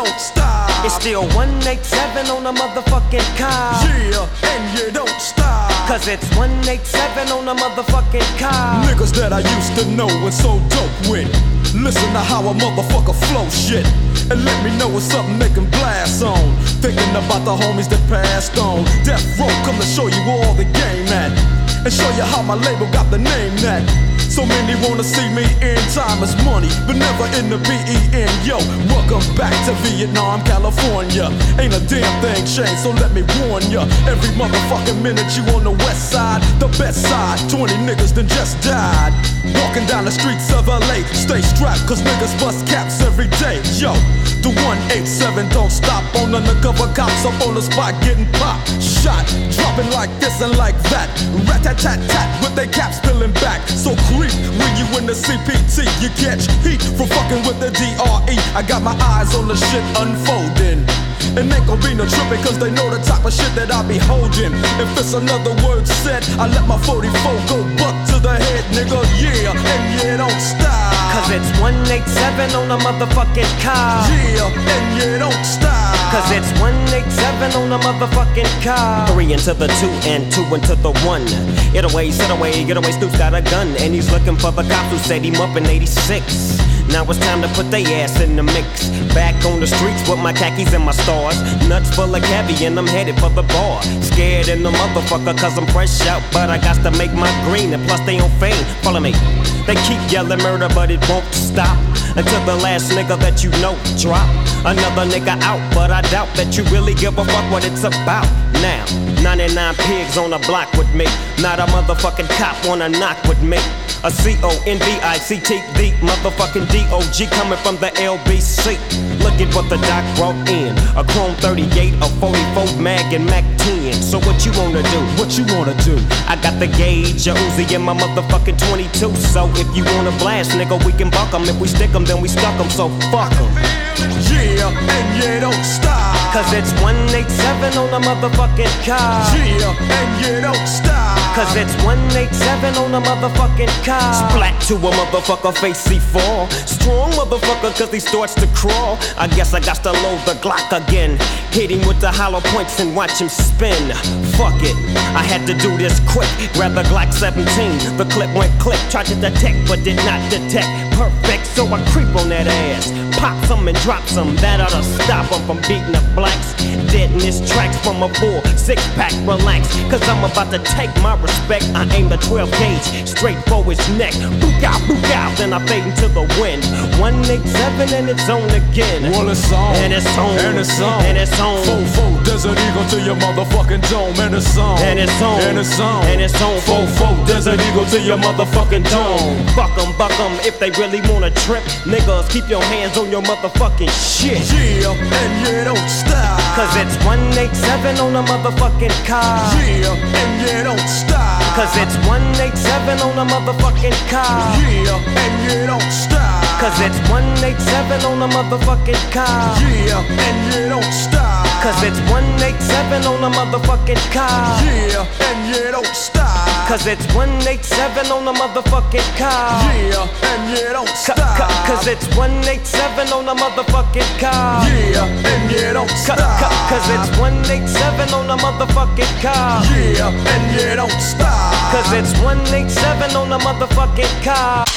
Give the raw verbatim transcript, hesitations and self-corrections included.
don't stop. It's still one eighty-seven on the motherfucking car. Yeah, and you don't stop. Cause it's one eighty-seven on the motherfucking car. Niggas that I used to know and so dope with. Listen to how a motherfucker flow shit. And let me know what's something they can blast on. Thinking about the homies that passed on. Death Row come to show you all the game at. And show you how my label got the name that. So many wanna see me in time is money, but never in the B E N. Yo, welcome back to Vietnam, California. Ain't a damn thing changed, so let me warn ya. Every motherfucking minute you on the west side, the best side, twenty niggas done just died. Walking down the streets of L A, stay strapped, cause niggas bust caps every day. Yo, the one eighty-seven don't stop on undercover cops up on the spot getting popped. Shot, dropping like this and like that. Rat-tat-tat-tat with they caps peeling back. So creep when you in the C P T, you catch heat from fucking with the D R E. I got my eyes on the shit unfolding. And ain't gon' be no trippin' cause they know the type of shit that I be holding. If it's another word said, I let my forty-four go buck to the head, nigga, yeah, and yeah, don't stop. Cause it's one eighty-seven on the motherfucking car. Yeah, and yeah, don't stop. Cause it's one eighty-seven on the motherfucking car. Three into the two and two into the one. Get away, sit away, get away, Snoop's got a gun. And he's looking for the cops who set him up in eighty-six. Now it's time to put they ass in the mix. Back on the streets with my khakis and my stars. Nuts full of cabbie and I'm headed for the bar. Scared in the motherfucker cause I'm fresh out. But I got to make my green and plus they on fame. Follow me. They keep yelling murder but it won't stop until the last nigga that you know drop. Another nigga out, but I doubt that you really give a fuck what it's about. Now, ninety-nine pigs on the block with me. Not a motherfucking cop wanna knock with me. A C O N V I C T, the motherfucking D O G coming from the L B C. Look at what the doc brought in. A Chrome thirty-eight, a forty-four mag and Mac ten. So what you wanna do? What you wanna do? I got the gauge, a Uzi in my motherfucking twenty-two. So if you wanna blast, nigga, we can buck 'em. If we stick 'em, then we stuck 'em, so fuck 'em. Yeah, and yeah, don't stop. Cause it's one eighty-seven on the motherfucking car. Yeah, and yeah, don't stop. Cause it's one eighty-seven on the motherfucking car. Splat to a motherfucker, face he fall. Strong motherfucker cause he starts to crawl. I guess I got to load the Glock again. Hit him with the hollow points and watch him spin. Fuck it, I had to do this quick. Grab the Glock seventeen, the clip went click. Tried to detect but did not detect. Perfect, so I creep on that ass. Pop some and drop some, that oughta stop him from beating the blacks. Deadness tracks from a full six pack, relax. Cause I'm about to take my respect. I aim the twelve gauge straight for his neck. Book out, book out, then I fade into the wind. one eighty-seven and it's on again. Well, it's on, and it's on, and it's on, and it's on. Fofo, Desert Eagle to your motherfucking dome. And it's on, and it's on, and it's on, and it's on. Fofo, Desert Eagle to your motherfucking dome. Fuck 'em, buck 'em if they really wanna trip. Niggas, keep your hands on your motherfucking shit. Yeah, and yeah, don't stop. Cause it's one eighty-seven on the motherfucking car. Yeah, and yeah, don't stop. Cause it's one eighty-seven on the motherfucking car. Yeah, and yeah, don't stop. Cause it's one eighty-seven on the motherfucking car. Yeah, and yeah, don't stop. Cause it's one eighty-seven on the motherfucking car. Yeah, and yeah, don't stop. Cause it's one eighty-seven on the motherfucking car. Yeah, and yeah, don't stop. Cause it's one eighty-seven on the motherfucking car. Yeah, and yeah, don't stop. Cause it's one eighty-seven on the motherfucking car. Yeah, and yeah, don't stop. Cause it's one eighty-seven on the motherfucking car.